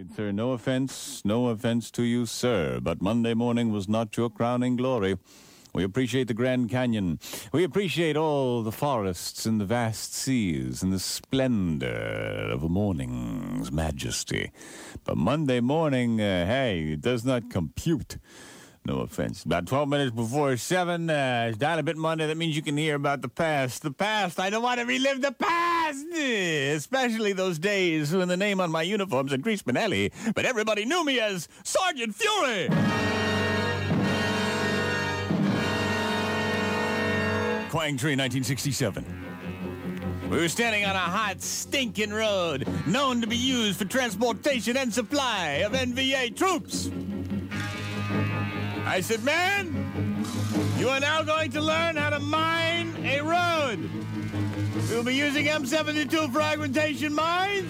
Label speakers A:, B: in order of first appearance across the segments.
A: right, sir. No offense to you, sir, but Monday morning was not your crowning glory. We appreciate the Grand Canyon. We appreciate all the forests and the vast seas and the splendor of a morning's majesty. But Monday morning, hey, it does not compute. No offense. About 12 minutes before 7, it's Dial a Bit Monday. That means you can hear about the past. The past. I don't want to relive the past. Especially those days when the name on my uniform said Grease Spinelli, but everybody knew me as Sergeant Fury. Quang Tree, 1967. We were standing on a hot, stinking road known to be used for transportation and supply of NVA troops. I said, man, you are now going to learn how to mine a road. We'll be using M72 fragmentation mines.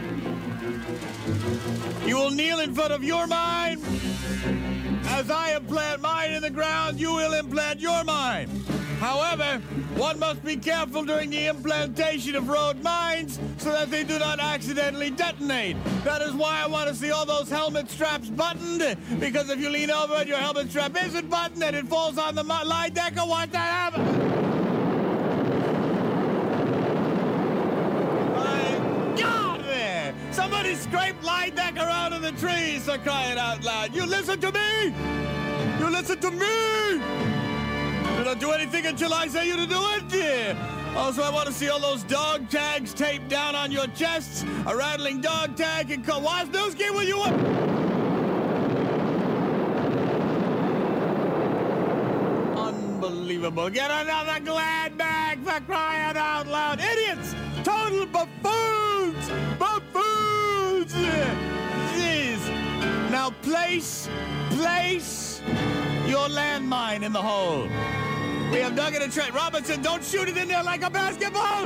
A: You will kneel in front of your mine. As I implant mine in the ground, you will implant your mine. However, one must be careful during the implantation of road mines so that they do not accidentally detonate. That is why I want to see all those helmet straps buttoned, because if you lean over and your helmet strap isn't buttoned and it falls on the line decker, watch that happen. My God, man! Somebody scraped line decker out of the trees, for crying out loud. You listen to me! You listen to me! Do not do anything until I say you to do it. Yeah. Also, I want to see all those dog tags taped down on your chests. A rattling dog tag can call Wasnowski, will you? Unbelievable. Get another Glad bag, for crying out loud. Idiots! Total buffoons! Buffoons! Yeah. Jeez. Now place your landmine in the hole. We have dug it a trench. Robinson, don't shoot it in there like a basketball!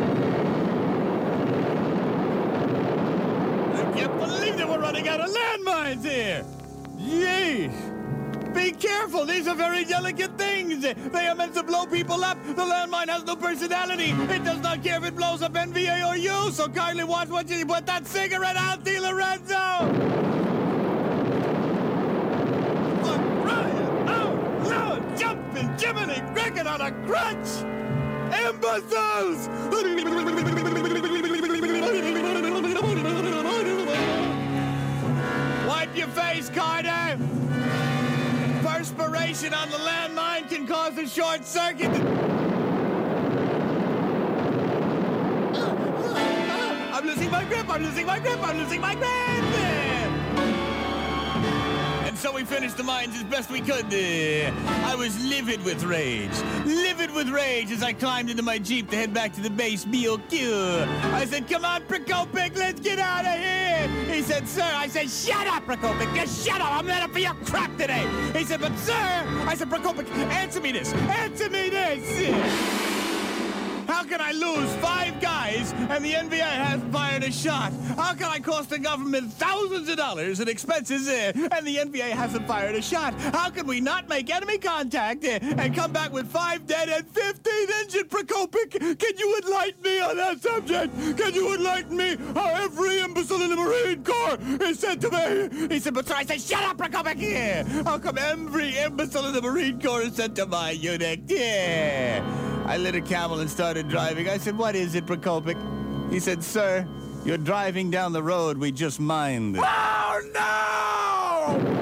A: I can't believe that we're running out of landmines here! Yeesh! Be careful, these are very delicate things. They are meant to blow people up. The landmine has no personality. It does not care if it blows up NVA or you, so kindly watch what you put that cigarette out, Di Lorenzo! Jumping Jiminy Cricket on a crutch! Imbeciles! Wipe your face, Carter! Perspiration on the landmine can cause a short circuit. I'm losing my grip! I'm losing my grip! I'm losing my grip! So we finished the mines as best we could. I was livid with rage as I climbed into my Jeep to head back to the base BOQ. I said, come on, Prokopik, let's get out of here. He said, sir. I said, shut up, Prokopik, just shut up. I'm not for your crap today. He said, but sir. I said, Prokopik, answer me this. Answer me this. How can I lose 5 guys and the NVA hasn't fired a shot? How can I cost the government thousands of dollars in expenses and the NVA hasn't fired a shot? How can we not make enemy contact and come back with 5 dead and 15 injured? Prokopik, can you enlighten me on that subject? Can you enlighten me how every imbecile in the Marine Corps is said to me? He said, but sir, I said, shut up, Prokopik, yeah. How come every imbecile in the Marine Corps is sent to my unit? Yeah. I lit a Camel and started driving. I said, what is it, Prokopik? He said, sir, you're driving down the road we just mined. Oh, no!